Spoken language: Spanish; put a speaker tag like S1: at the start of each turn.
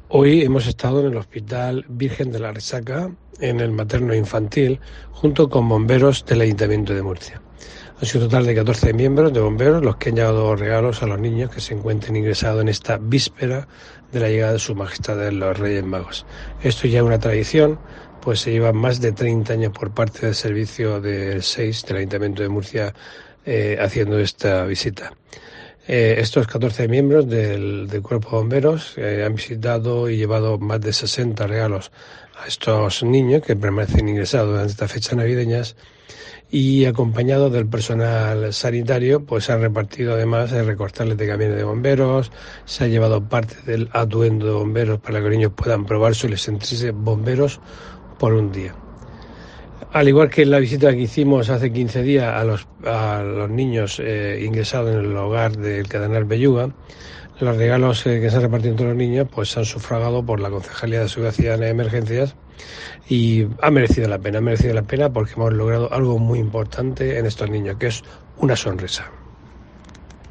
S1: Hoy hemos estado en el Hospital Virgen de la Resaca, en el materno infantil, junto con bomberos del Ayuntamiento de Murcia. Han sido un total de 14 miembros de bomberos los que han llevado regalos a los niños que se encuentren ingresados en esta víspera de la llegada de Su Majestad los Reyes Magos. Esto ya es una tradición, pues se lleva más de 30 años por parte del servicio del 6 del Ayuntamiento de Murcia haciendo esta visita. Estos 14 miembros del Cuerpo de Bomberos han visitado y llevado más de 60 regalos a estos niños que permanecen ingresados durante estas fechas navideñas, y acompañado del personal sanitario, pues se han repartido además recortarles de camiones de bomberos, se ha llevado parte del atuendo de bomberos para que los niños puedan probarse y les sentirse bomberos por un día. Al igual que en la visita que hicimos hace 15 días a los niños ingresados en el hogar del Cardenal Belluga, los regalos que se han repartido entre los niños pues se han sufragado por la Concejalía de Seguridad Ciudadana y Emergencias, y ha merecido la pena porque hemos logrado algo muy importante en estos niños, que es una sonrisa.